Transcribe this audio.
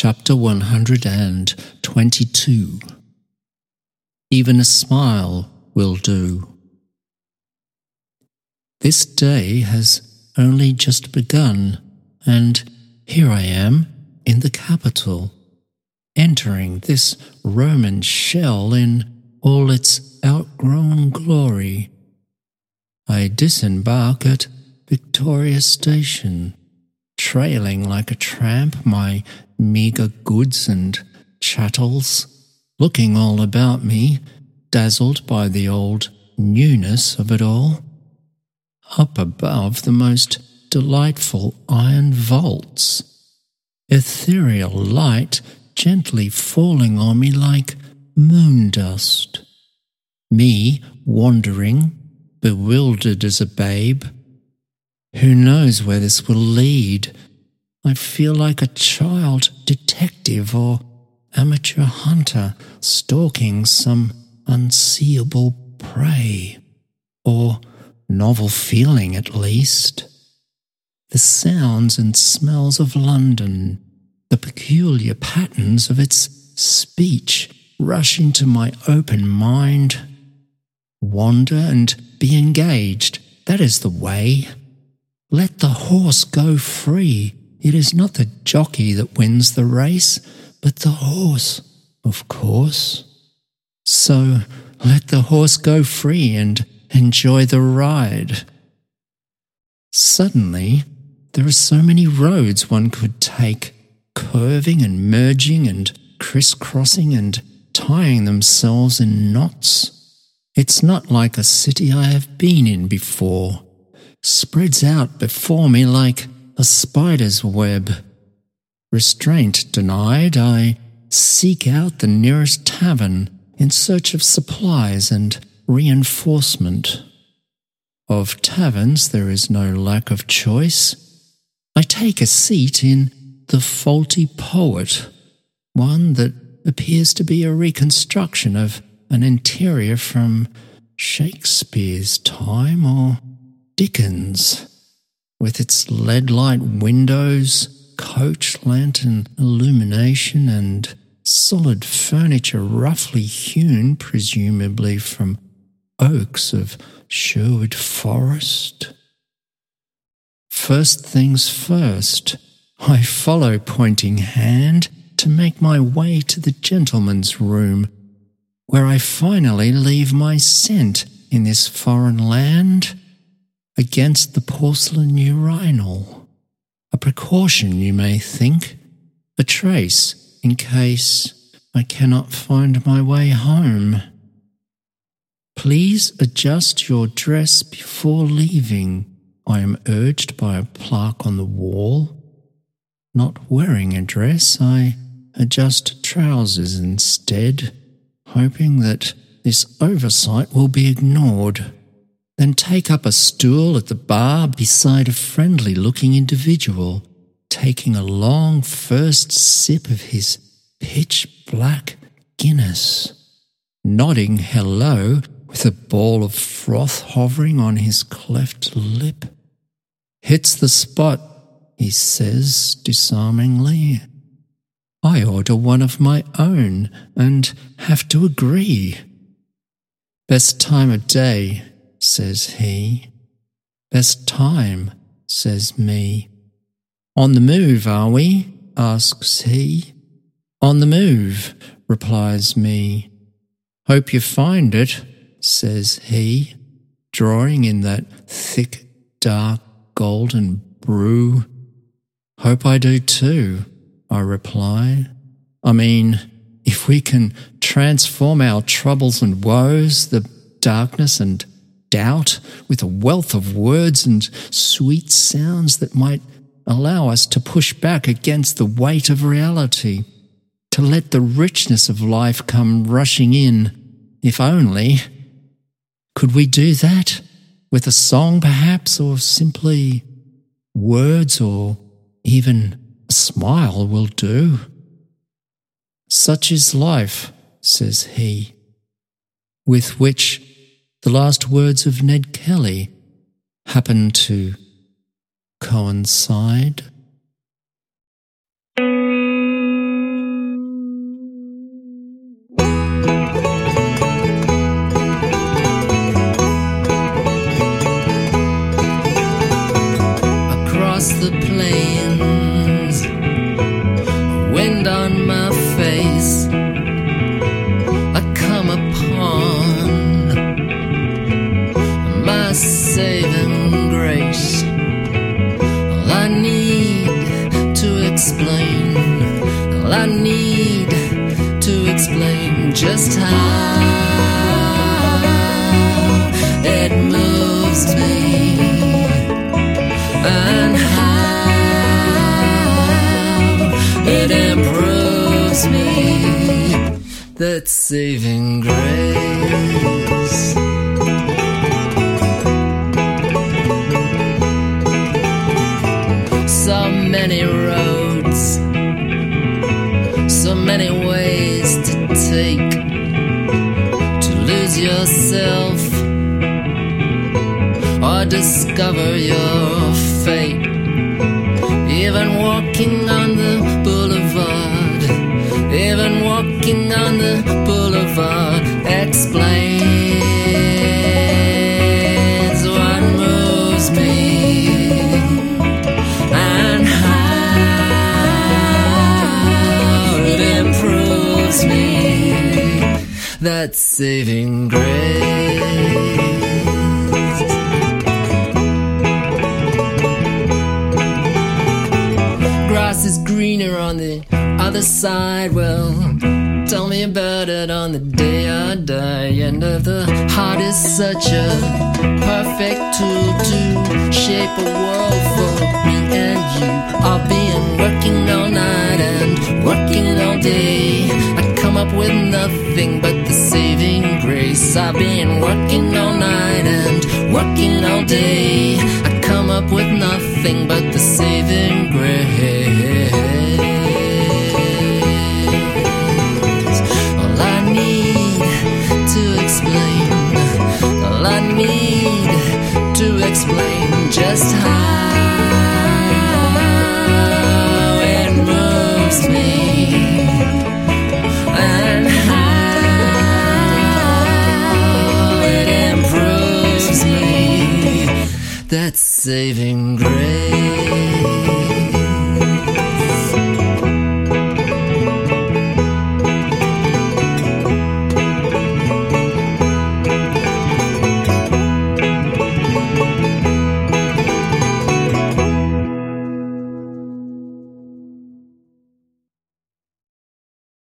Chapter 122. Even a smile will do. This day has only just begun, and here I am in the capital, entering this Roman shell in all its outgrown glory. I disembark at Victoria Station, trailing like a tramp my meagre goods and chattels, looking all about me, dazzled by the old newness of it all. Up above the most delightful iron vaults, ethereal light gently falling on me like moon dust. Me wandering, bewildered as a babe. Who knows where this will lead? I feel like a child detective or amateur hunter stalking some unseeable prey, or novel feeling at least. The sounds and smells of London, the peculiar patterns of its speech rush into my open mind. Wander and be engaged, that is the way. Let the horse go free. It is not the jockey that wins the race, but the horse, of course. So let the horse go free and enjoy the ride. Suddenly, there are so many roads one could take, curving and merging and crisscrossing and tying themselves in knots. It's not like a city I have been in before. Spreads out before me like a spider's web. Restraint denied, I seek out the nearest tavern in search of supplies and reinforcement. Of taverns there is no lack of choice. I take a seat in the Faulty Poet, one that appears to be a reconstruction of an interior from Shakespeare's time or Dickens, with its lead-light windows, coach lantern illumination, and solid furniture roughly hewn, presumably from oaks of Sherwood Forest. First things first, I follow pointing hand to make my way to the gentleman's room, where I finally leave my scent in this foreign land against the porcelain urinal. A precaution, you may think, a trace in case I cannot find my way home. Please adjust your dress before leaving, I am urged by a plaque on the wall. Not wearing a dress, I adjust trousers instead, hoping that this oversight will be ignored. Then take up a stool at the bar beside a friendly-looking individual, taking a long first sip of his pitch-black Guinness, nodding hello with a ball of froth hovering on his cleft lip. Hits the spot, he says disarmingly. I order one of my own and have to agree. Best time of day, says he. Best time, says me. On the move, are we? Asks he. On the move, replies me. Hope you find it, says he, drawing in that thick, dark, golden brew. Hope I do too, I reply. I mean, if we can transform our troubles and woes, the darkness and doubt, with a wealth of words and sweet sounds that might allow us to push back against the weight of reality, to let the richness of life come rushing in, if only. Could we do that? With a song perhaps, or simply words, or even a smile will do. Such is life, says he, with which the last words of Ned Kelly happen to coincide. explain just how it moves me and how it improves me. That's saving grace. So many roads, so many ways to take to lose yourself or discover your fate. Even walking on the boulevard, even walking on the boulevard explains what moves me and how it improves me. That's saving grace. Grass is greener on the other side. Well, tell me about it on the day I die. And if the heart is such a perfect tool to shape a world for me and you, I've been working all night and working all day. I come up with nothing but the saving grace. I've been working all night and working all day. I come up with nothing but the saving grace. All I need to explain just how it moves me and how it improves me. That's saving